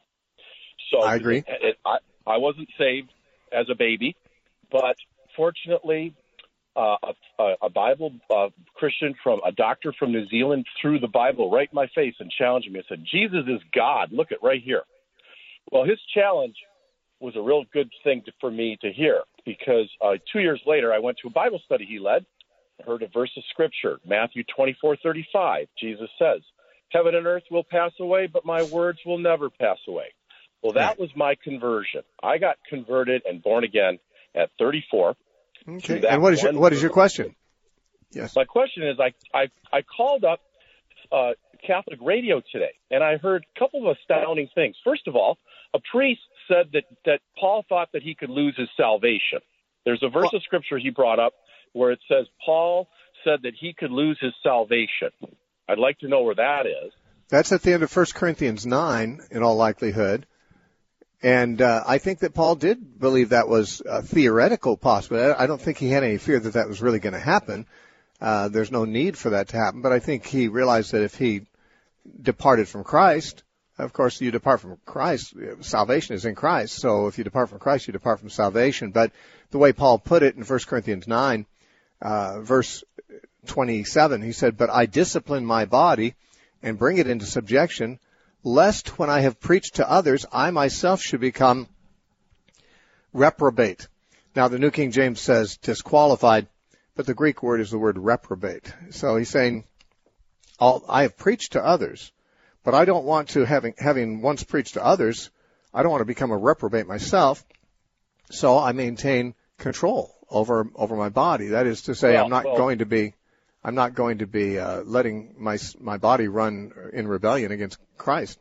Speaker 10: So
Speaker 3: I agree.
Speaker 10: It, it, I, I wasn't saved as a baby, but fortunately, uh, a, a Bible uh, Christian from a doctor from New Zealand threw the Bible right in my face and challenged me and said, "Jesus is God. Look at right here." Well, his challenge was a real good thing to, for me to hear, because uh, two years later, I went to a Bible study he led, heard a verse of Scripture, Matthew twenty-four thirty-five. Jesus says, "Heaven and earth will pass away, but my words will never pass away." Well, that was my conversion. I got converted and born again at thirty-four.
Speaker 3: Okay. And what is your, what is your question? Yes.
Speaker 10: My question is, I I, I called up uh, Catholic radio today, and I heard a couple of astounding things. First of all, a priest said that, that Paul thought that he could lose his salvation. There's a verse of Scripture he brought up where it says Paul said that he could lose his salvation. I'd like to know where that is.
Speaker 3: That's at the end of First Corinthians nine, in all likelihood. And uh, I think that Paul did believe that was a theoretical possibility. I don't think he had any fear that that was really going to happen. Uh, there's no need for that to happen. But I think he realized that if he departed from Christ, of course, you depart from Christ. Salvation is in Christ. So if you depart from Christ, you depart from salvation. But the way Paul put it in First Corinthians nine, uh, verse twenty-seven, he said, "But I discipline my body and bring it into subjection, lest when I have preached to others, I myself should become reprobate." Now, the New King James says disqualified, but the Greek word is the word reprobate. So he's saying, I'll, I have preached to others, but I don't want to, having, having once preached to others, I don't want to become a reprobate myself, so I maintain control over over my body. That is to say,
Speaker 10: Well,
Speaker 3: I'm not
Speaker 10: well-
Speaker 3: going to be I'm not going to be uh, letting my my body run in rebellion against Christ.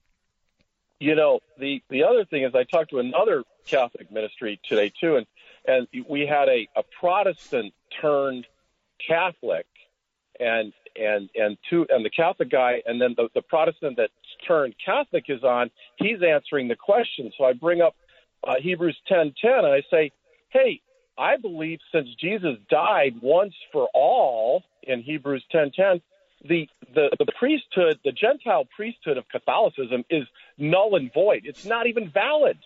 Speaker 10: You know, the, the other thing is I talked to another Catholic ministry today, too, and, and we had a, a Protestant turned Catholic, and and and two and the Catholic guy, and then the, the Protestant that's turned Catholic is on. He's answering the question. So I bring up uh, Hebrews ten ten, and I say, hey, I believe since Jesus died once for all in Hebrews ten ten, the, the, the priesthood, the Gentile priesthood of Catholicism is null and void. It's not even valid.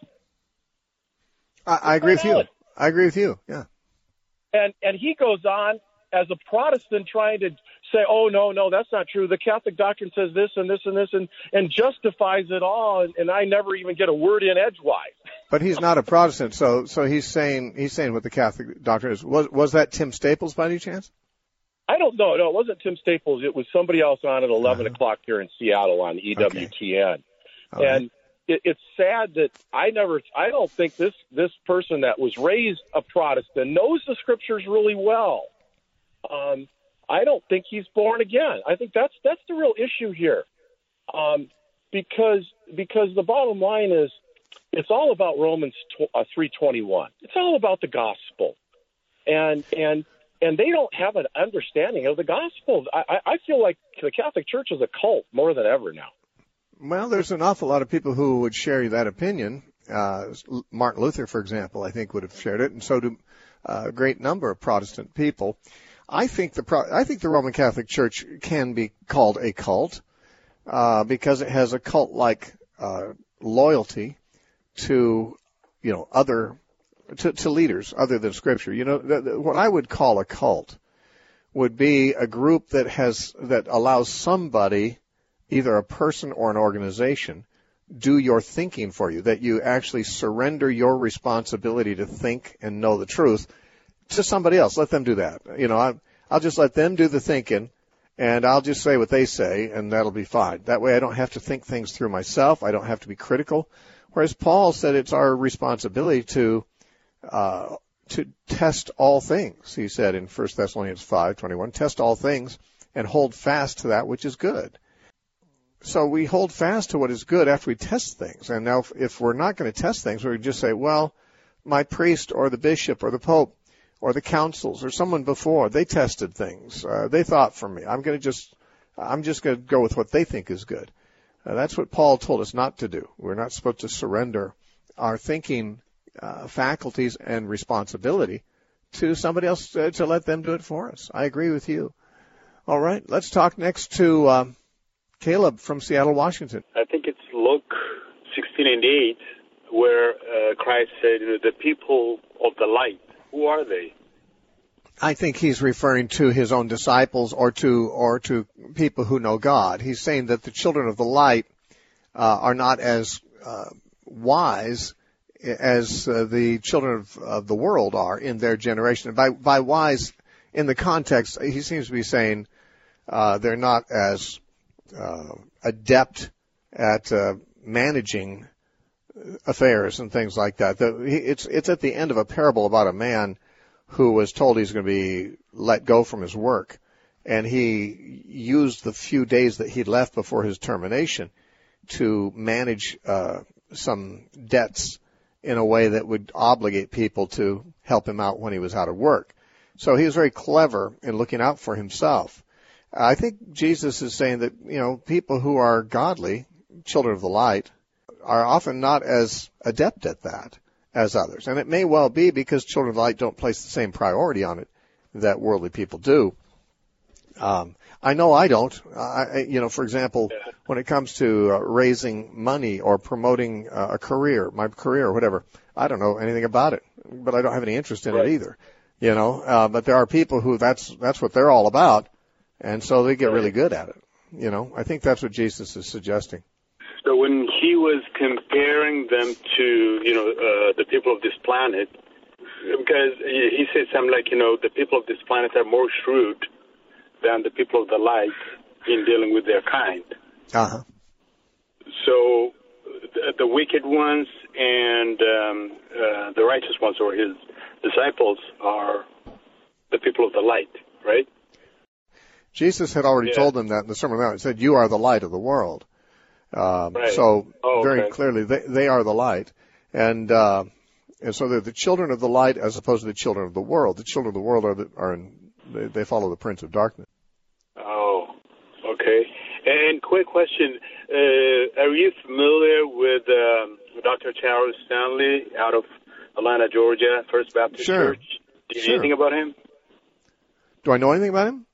Speaker 3: I, I agree with you. I agree with you. Yeah.
Speaker 10: And and he goes on as a Protestant trying to say, oh, no, no, that's not true. The Catholic doctrine says this and this and this and, and justifies it all. And, and I never even get a word in edgewise.
Speaker 3: But he's not a Protestant, so so he's saying he's saying what the Catholic doctrine is. Was was that Tim Staples by any chance?
Speaker 10: I don't know. No, it wasn't Tim Staples. It was somebody else on at eleven uh-huh. o'clock here in Seattle on E W T N.
Speaker 3: Okay.
Speaker 10: And it, it's sad that I never, I don't think this, this person that was raised a Protestant knows the scriptures really well. Um, I don't think he's born again. I think that's, that's the real issue here. Um, because, because the bottom line is it's all about Romans three twenty-one. It's all about the gospel. And, and, And they don't have an understanding of the gospel. I, I feel like the Catholic Church is a cult more than ever now.
Speaker 3: Well, there's an awful lot of people who would share that opinion. Uh, Martin Luther, for example, I think would have shared it, and so do uh, a great number of Protestant people. I think the Pro- I think the Roman Catholic Church can be called a cult uh, because it has a cult-like uh, loyalty to, you know, other. To, to leaders other than Scripture. You know, th- th- what I would call a cult would be a group that has, that allows somebody, either a person or an organization, do your thinking for you, that you actually surrender your responsibility to think and know the truth to somebody else. Let them do that. You know, I, I'll just let them do the thinking, and I'll just say what they say, and that'll be fine. That way I don't have to think things through myself. I don't have to be critical. Whereas Paul said it's our responsibility to Uh, to test all things, he said in First Thessalonians five twenty-one, test all things and hold fast to that which is good. So we hold fast to what is good after we test things. And now if, if we're not going to test things, we just say, well, my priest or the bishop or the pope or the councils or someone before, they tested things. Uh, they thought for me. I'm going to just, I'm just going to go with what they think is good. Uh, that's what Paul told us not to do. We're not supposed to surrender our thinking Uh, faculties and responsibility to somebody else uh, to let them do it for us. I agree with you. All right, let's talk next to um, Caleb from Seattle, Washington.
Speaker 11: I think it's Luke sixteen and eight where uh, Christ said, the people of the light, who are they?
Speaker 3: I think he's referring to his own disciples or to or to people who know God. He's saying that the children of the light uh, are not as uh, wise as uh, the children of, of the world are in their generation. By, by wise, in the context, he seems to be saying uh, they're not as uh, adept at uh, managing affairs and things like that. The, he, it's, it's at the end of a parable about a man who was told he's going to be let go from his work, and he used the few days that he'd left before his termination to manage uh, some debts in a way that would obligate people to help him out when he was out of work. So he was very clever in looking out for himself. I think Jesus is saying that, you know, people who are godly, children of the light, are often not as adept at that as others. And it may well be because children of the light don't place the same priority on it that worldly people do. Um, I know I don't. I, you know, for example, when it comes to uh, raising money or promoting uh, a career, my career or whatever, I don't know anything about it, but I don't have any interest in
Speaker 11: right.
Speaker 3: it either. You know, uh, but there are people who that's that's what they're all about, and so they get
Speaker 11: right.
Speaker 3: really good at it. You know, I think that's what Jesus is suggesting.
Speaker 11: So when he was comparing them to, you know, uh, the people of this planet, because he said something like, you know, the people of this planet are more shrewd than the people of the light in dealing with their kind.
Speaker 3: Uh-huh.
Speaker 11: So the, the wicked ones and um, uh, the righteous ones, or his disciples are the people of the light, right?
Speaker 3: Jesus had already
Speaker 11: Yeah.
Speaker 3: told them that in the Sermon on the Mount. He said, "You are the light of the world." Um,
Speaker 11: Right.
Speaker 3: So
Speaker 11: Oh,
Speaker 3: very
Speaker 11: okay.
Speaker 3: clearly, they, they are the light, and uh, and so they're the children of the light as opposed to the children of the world. The children of the world are the, are in they, they follow the prince of darkness.
Speaker 11: Oh, okay. And quick question: uh, Are you familiar with um, Doctor Charles Stanley out of Atlanta, Georgia, First Baptist
Speaker 3: Sure.
Speaker 11: Church? Do you
Speaker 3: Sure.
Speaker 11: know anything about him?
Speaker 3: Do I know anything about him?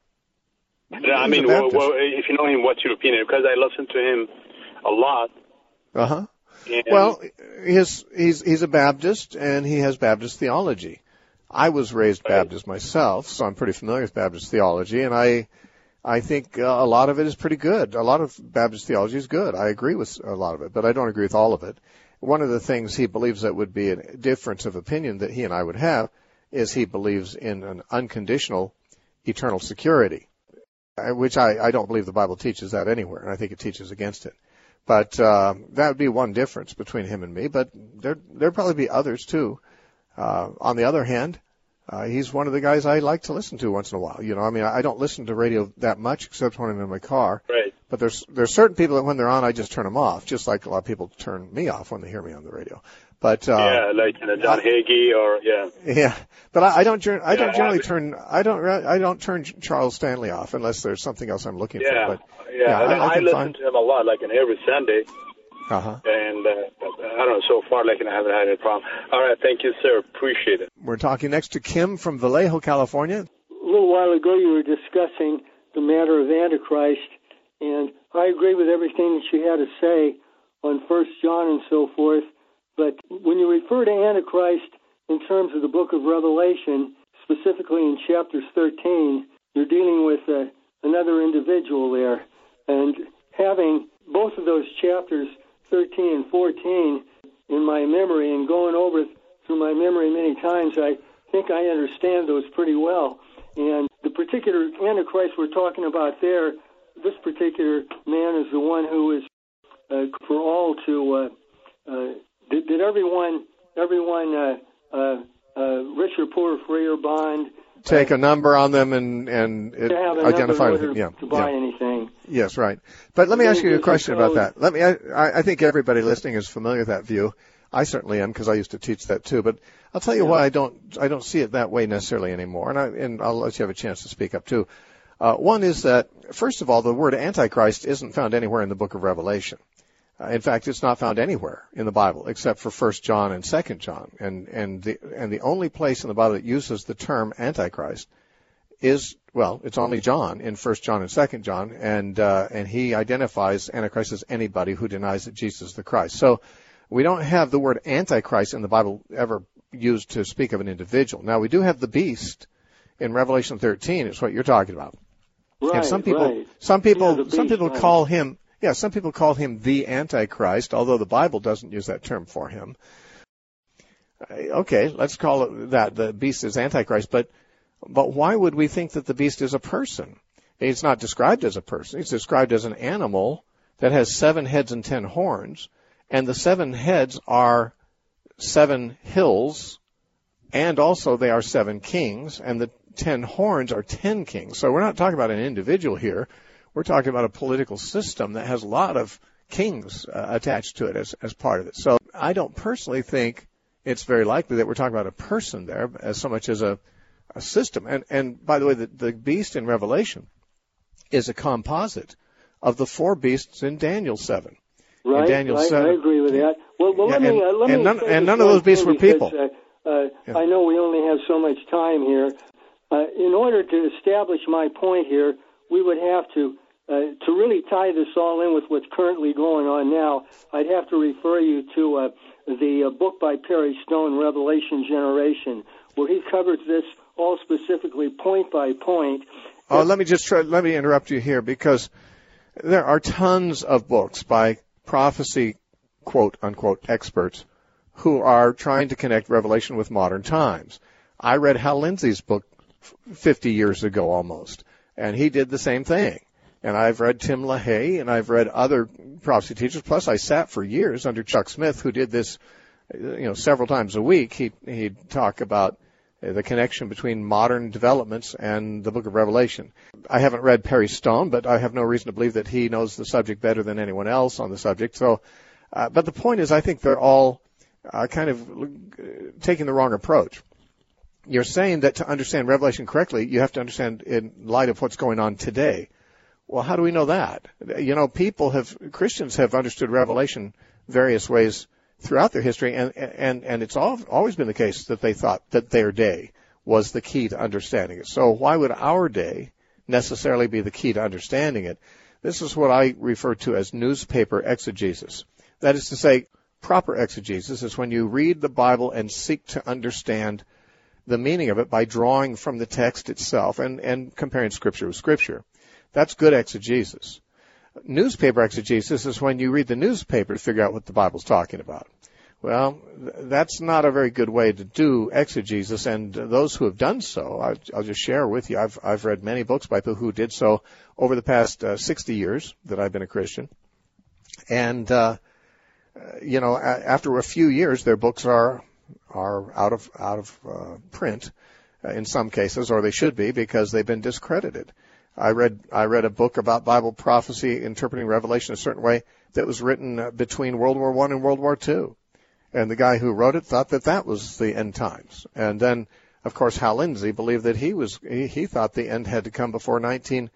Speaker 11: No, I
Speaker 3: He's
Speaker 11: mean,
Speaker 3: a
Speaker 11: well,
Speaker 3: Baptist.
Speaker 11: well, if you know him, what's your opinion? Because I listen to him a lot.
Speaker 3: Uh huh.
Speaker 11: And
Speaker 3: Well, his, he's he's a Baptist, and he has Baptist theology. I was raised Baptist myself, so I'm pretty familiar with Baptist theology, and I I think uh, a lot of it is pretty good. A lot of Baptist theology is good. I agree with a lot of it, but I don't agree with all of it. One of the things he believes that would be a difference of opinion that he and I would have is he believes in an unconditional eternal security, uh, which I, I don't believe the Bible teaches that anywhere, and I think it teaches against it. But uh, that would be one difference between him and me, but there there'd probably be others too. Uh, on the other hand, uh, he's one of the guys I like to listen to once in a while. You know, I mean, I don't listen to radio that much except when I'm in my car.
Speaker 11: Right.
Speaker 3: But there's there's certain people that when they're on, I just turn them off, just like a lot of people turn me off when they hear me on the radio. But uh,
Speaker 11: yeah, like you know, John Hagee or yeah.
Speaker 3: yeah, but I, I don't gen- I don't
Speaker 11: Yeah,
Speaker 3: generally
Speaker 11: I-
Speaker 3: turn I don't I don't turn Charles Stanley off unless there's something else I'm looking
Speaker 11: Yeah,
Speaker 3: for. But
Speaker 11: yeah.
Speaker 3: yeah,
Speaker 11: and
Speaker 3: I- I
Speaker 11: I,
Speaker 3: can
Speaker 11: listen
Speaker 3: find-
Speaker 11: to him a lot, like in every Sunday.
Speaker 3: uh huh.
Speaker 11: And uh, I don't know, so far, like, I haven't had any problem. All right, thank you, sir. Appreciate it.
Speaker 3: We're talking next to Kim from Vallejo, California.
Speaker 12: A little while ago, you were discussing the matter of Antichrist, and I agree with everything that you had to say on First John and so forth. But when you refer to Antichrist in terms of the book of Revelation, specifically in chapters thirteen, you're dealing with uh, another individual there. And having both of those chapters, thirteen and fourteen, in my memory and going over through my memory many times, I think I understand those pretty well. And the particular Antichrist we're talking about there, this particular man is the one who is uh, for all to, uh, uh, did, did everyone, everyone, uh, uh, uh, rich or poor, free or bond,
Speaker 3: Take a number on them and and it,
Speaker 12: to have a
Speaker 3: identify
Speaker 12: number in order
Speaker 3: them. Yeah,
Speaker 12: to buy
Speaker 3: yeah.
Speaker 12: anything.
Speaker 3: Yes, right. But let me
Speaker 12: Then
Speaker 3: ask you a
Speaker 12: there's a
Speaker 3: question about
Speaker 12: code.
Speaker 3: that. Let me. I, I think everybody listening is familiar with that view. I certainly am because I used to teach that too. But I'll tell you why I don't. I don't see it that way necessarily anymore. And I and I'll let you have a chance to speak up too. Uh, one is that first of all, the word Antichrist isn't found anywhere in the book of Revelation. Uh, in fact, it's not found anywhere in the Bible except for First John and Second John. And and the and the only place in the Bible that uses the term Antichrist is, well, it's only John in First John and Second John, and uh, and he identifies Antichrist as anybody who denies that Jesus is the Christ. So we don't have the word Antichrist in the Bible ever used to speak of an individual. Now we do have the beast in Revelation thirteen. It's what you're talking about.
Speaker 12: Right,
Speaker 3: and some people,
Speaker 12: right.
Speaker 3: some people,
Speaker 12: Yeah, the
Speaker 3: some
Speaker 12: beast,
Speaker 3: people
Speaker 12: right.
Speaker 3: call him, yeah, some people call him the Antichrist, although the Bible doesn't use that term for him. Uh, Okay, let's call it that. The beast is Antichrist, but But why would we think that the beast is a person? It's not described as a person. It's described as an animal that has seven heads and ten horns, and the seven heads are seven hills, and also they are seven kings, and the ten horns are ten kings. So we're not talking about an individual here. We're talking about a political system that has a lot of kings uh, attached to it as, as part of it. So I don't personally think it's very likely that we're talking about a person there as so much as a a system. And, and by the way, the, the beast in Revelation is a composite of the four beasts in Daniel seven.
Speaker 12: Right,
Speaker 3: in Daniel
Speaker 12: right.
Speaker 3: seven.
Speaker 12: I agree with that. Well, well
Speaker 3: Yeah,
Speaker 12: let me
Speaker 3: and-
Speaker 12: uh, let
Speaker 3: and
Speaker 12: me
Speaker 3: none-
Speaker 12: say
Speaker 3: and
Speaker 12: this
Speaker 3: none of
Speaker 12: one
Speaker 3: those beasts
Speaker 12: thing
Speaker 3: were
Speaker 12: because,
Speaker 3: people.
Speaker 12: Uh, uh,
Speaker 3: Yeah.
Speaker 12: I know we only have so much time here. Uh, in order to establish my point here, we would have to uh, to really tie this all in with what's currently going on now. I'd have to refer you to uh, the uh, book by Perry Stone, Revelation Generation, where he covers this all specifically, point by point.
Speaker 3: Oh, let me just try, let me interrupt you here because there are tons of books by prophecy, quote unquote, experts who are trying to connect Revelation with modern times. I read Hal Lindsey's book fifty years ago almost, and he did the same thing. And I've read Tim LaHaye, and I've read other prophecy teachers. Plus, I sat for years under Chuck Smith, who did this, you know, several times a week. He he'd talk about the connection between modern developments and the book of Revelation. I haven't read Perry Stone, but I have no reason to believe that he knows the subject better than anyone else on the subject. So, uh, but the point is, I think they're all uh, kind of taking the wrong approach. You're saying that to understand Revelation correctly, you have to understand in light of what's going on today. Well, how do we know that? You know, people have, Christians have understood Revelation various ways throughout their history, and and and it's all, always been the case that they thought that their day was the key to understanding it. So why would our day necessarily be the key to understanding it? This is what I refer to as newspaper exegesis. That is to say, proper exegesis is when you read the Bible and seek to understand the meaning of it by drawing from the text itself and, and comparing Scripture with Scripture. That's good exegesis. Newspaper exegesis is when you read the newspaper to figure out what the Bible's talking about. Well, that's not a very good way to do exegesis, and those who have done so, I'll, I'll just share with you, I've, I've read many books by people who did so over the past uh, sixty years that I've been a Christian. And, uh, you know, after a few years, their books are are out of, out of uh, print uh, in some cases, or they should be, because they've been discredited. I read I read a book about Bible prophecy interpreting Revelation a certain way that was written between World War One and World War Two, and the guy who wrote it thought that that was the end times. And then, of course, Hal Lindsey believed that he was he, he thought the end had to come before nineteen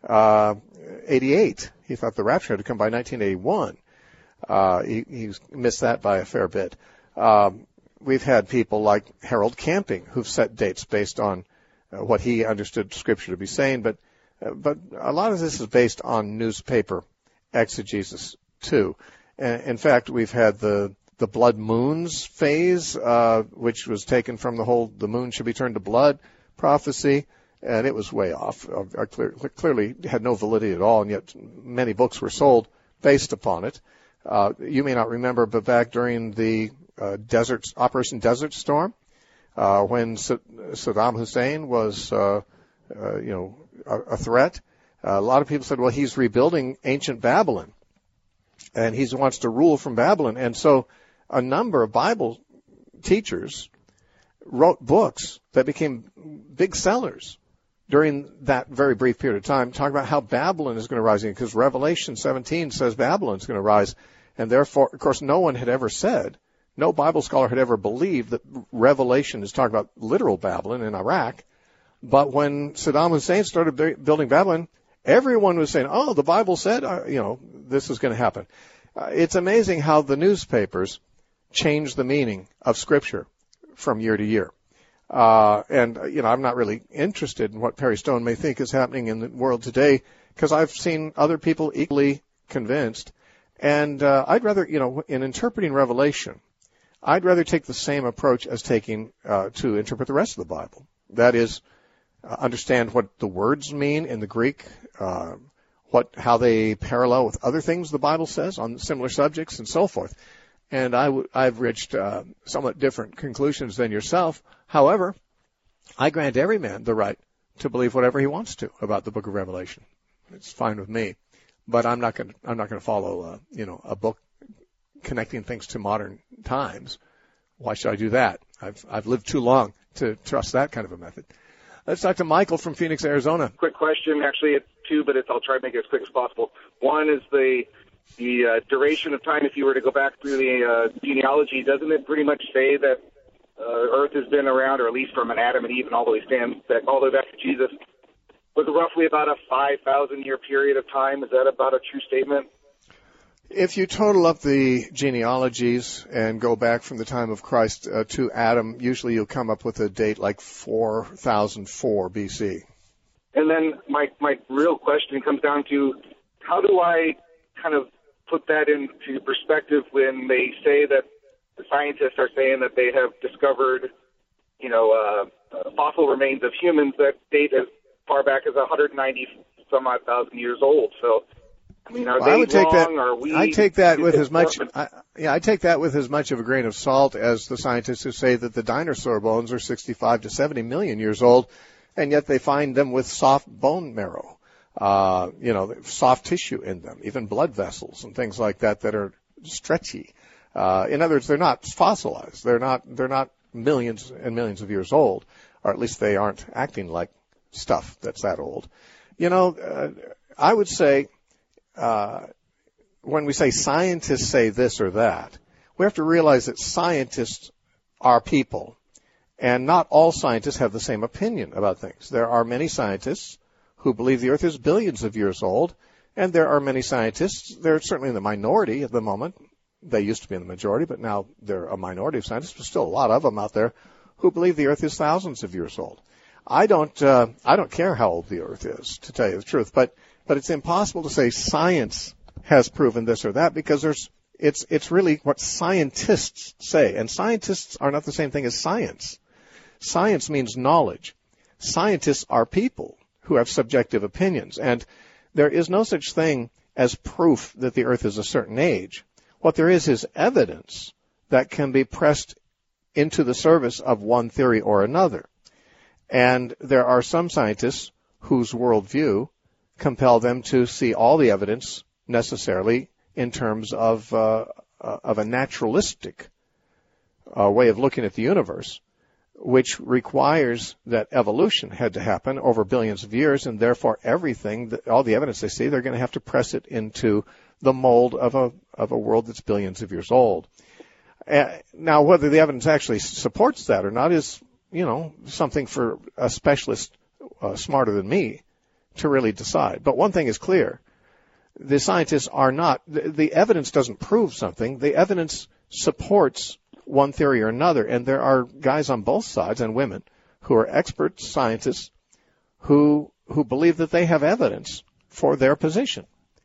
Speaker 3: eighty-eight. He thought the rapture had to come by nineteen eighty-one. Uh, he, he's missed that by a fair bit. Um, we've had people like Harold Camping who've set dates based on uh, what he understood Scripture to be saying, but But a lot of this is based on newspaper exegesis, too. In fact, we've had the, the blood moons phase, uh, which was taken from the whole the moon should be turned to blood prophecy, and it was way off. I clear, clearly had no validity at all, and yet many books were sold based upon it. Uh, you may not remember, but back during the uh, desert Operation Desert Storm, uh, when Saddam Hussein was, uh, uh, you know, a threat. Uh, a lot of people said, well, he's rebuilding ancient Babylon, and he wants to rule from Babylon. And so a number of Bible teachers wrote books that became big sellers during that very brief period of time, talking about how Babylon is going to rise again, because Revelation seventeen says Babylon is going to rise. And therefore, of course, no one had ever said, no Bible scholar had ever believed that Revelation is talking about literal Babylon in Iraq. But when Saddam Hussein started building Babylon, everyone was saying, oh, the Bible said, uh, you know, this is going to happen. Uh, it's amazing how the newspapers change the meaning of Scripture from year to year. Uh, and, you know, I'm not really interested in what Perry Stone may think is happening in the world today, because I've seen other people equally convinced. And uh, I'd rather, you know, in interpreting Revelation, I'd rather take the same approach as taking uh, to interpret the rest of the Bible. That is, Uh, understand what the words mean in the Greek, uh, what how they parallel with other things the Bible says on similar subjects, and so forth. And I w- I've reached uh, somewhat different conclusions than yourself. However, I grant every man the right to believe whatever he wants to about the Book of Revelation. It's fine with me, but I'm not going I'm not going to follow uh, you know a book connecting things to modern times. Why should I do that? I've I've lived too long to trust that kind of a method. Let's talk to Michael from Phoenix, Arizona.
Speaker 13: Quick question. Actually, it's two, but it's, I'll try to make it as quick as possible. One is the the uh, duration of time. If you were to go back through the uh, genealogy, doesn't it pretty much say that uh, Earth has been around, or at least from an Adam and Eve and all the way stand back, all the way back to Jesus, was roughly about a five thousand year period of time? Is that about a true statement?
Speaker 3: If you total up the genealogies and go back from the time of Christ uh, to Adam, usually you'll come up with a date like four thousand four B C.
Speaker 13: And then my, my real question comes down to, how do I kind of put that into perspective when they say that the scientists are saying that they have discovered, you know, uh, uh, fossil remains of humans that date as far back as one hundred ninety some odd thousand years old? So, I mean, are
Speaker 3: well,
Speaker 13: they
Speaker 3: I would take
Speaker 13: wrong?
Speaker 3: that,
Speaker 13: Are we?
Speaker 3: I take that with as much. I, yeah, I take that with as much of a grain of salt as the scientists who say that the dinosaur bones are sixty-five to seventy million years old, and yet they find them with soft bone marrow, uh, you know, soft tissue in them, even blood vessels and things like that that are stretchy. Uh, in other words, they're not fossilized. They're not. They're not millions and millions of years old. or at least they aren't acting like stuff that's that old. You know, uh, I would say uh, when we say scientists say this or that, we have to realize that scientists are people, and not all scientists have the same opinion about things. There are many scientists who believe the Earth is billions of years old, and there are many scientists, they're certainly in the minority at the moment. They used to be in the majority, but now they're a minority of scientists, but still a lot of them out there who believe the Earth is thousands of years old. I don't, uh, I don't care how old the Earth is, to tell you the truth, but, but it's impossible to say science has proven this or that, because there's, it's, it's really what scientists say, and scientists are not the same thing as science. Science means knowledge. Scientists are people who have subjective opinions, and there is no such thing as proof that the Earth is a certain age. What there is is evidence that can be pressed into the service of one theory or another. And there are some scientists whose worldview compel them to see all the evidence necessarily in terms of uh, of a naturalistic uh, way of looking at the universe, which requires that evolution had to happen over billions of years, and therefore everything, all the evidence they see, they're going to have to press it into the mold of a of a world that's billions of years old. Uh, now, whether the evidence actually supports that or not is, you know, something for a specialist uh, smarter than me to really decide. But one thing is clear. The scientists are not, the, the evidence doesn't prove something. The evidence supports one theory or another, and there are guys on both sides, and women, who are expert scientists who who believe that they have evidence for their position.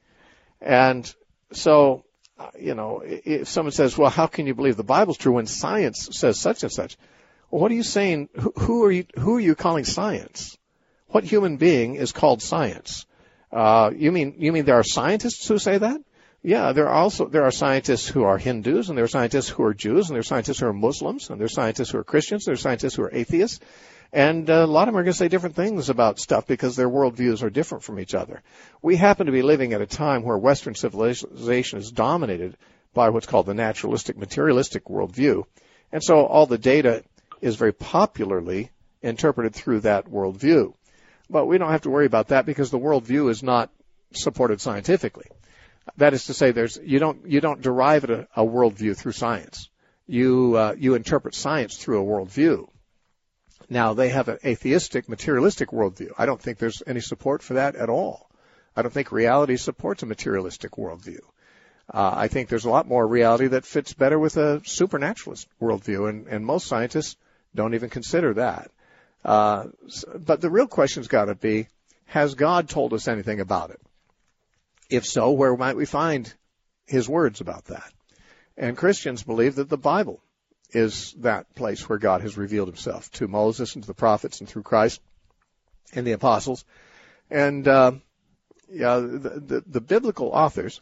Speaker 3: And so, you know, if someone says, well, how can you believe the Bible's true when science says such and such? Well, what are you saying? Who, who are you, who are you calling science? What human being is called science? Uh, you mean, you mean there are scientists who say that? Yeah, there are also, there are scientists who are Hindus, and there are scientists who are Jews, and there are scientists who are Muslims, and there are scientists who are Christians, there are scientists who are atheists. And uh, a lot of them are going to say different things about stuff because their worldviews are different from each other. We happen to be living at a time where Western civilization is dominated by what's called the naturalistic, materialistic worldview. And so all the data is very popularly interpreted through that worldview. But we don't have to worry about that because the worldview is not supported scientifically. That is to say, there's you don't you don't derive a, a worldview through science. You uh, you interpret science through a worldview. Now, they have an atheistic, materialistic worldview. I don't think there's any support for that at all. I don't think reality supports a materialistic worldview. Uh, I think there's a lot more reality that fits better with a supernaturalist worldview, and, and most scientists don't even consider that. Uh, but the real question's got to be, has God told us anything about it? If so, where might we find his words about that? And Christians believe that the Bible is that place where God has revealed himself to Moses and to the prophets and through Christ and the apostles. And uh, yeah, the, the, the biblical authors,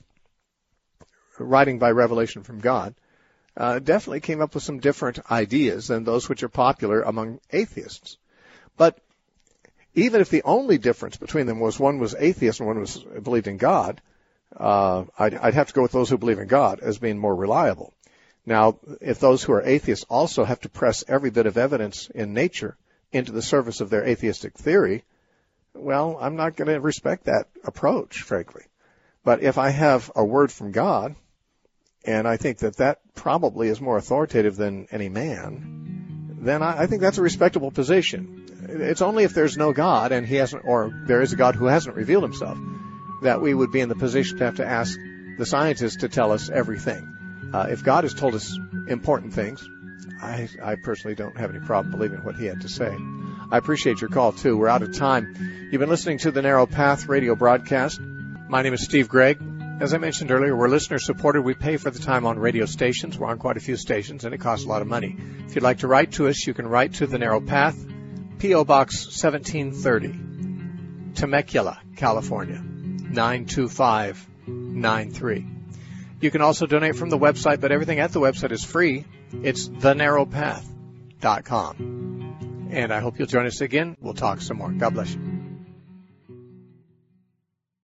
Speaker 3: writing by revelation from God, uh, definitely came up with some different ideas than those which are popular among atheists. But even if the only difference between them was one was atheist and one was believed in God, uh, I'd, I'd have to go with those who believe in God as being more reliable. Now, if those who are atheists also have to press every bit of evidence in nature into the service of their atheistic theory, well, I'm not going to respect that approach, frankly. But if I have a word from God, and I think that that probably is more authoritative than any man, then I, I think that's a respectable position. It's only if there's no God and he hasn't, or there is a God who hasn't revealed himself, that we would be in the position to have to ask the scientists to tell us everything. Uh, if God has told us important things, I, I personally don't have any problem believing what he had to say. I appreciate your call, too. We're out of time. You've been listening to the Narrow Path radio broadcast. My name is Steve Gregg. As I mentioned earlier, we're listener-supported. We pay for the time on radio stations. We're on quite a few stations, and it costs a lot of money. If you'd like to write to us, you can write to the Narrow Path, P O. Box seventeen thirty, Temecula, California, nine two five nine three. You can also donate from the website, but everything at the website is free. It's the narrow path dot com. And I hope you'll join us again. We'll talk some more. God bless you.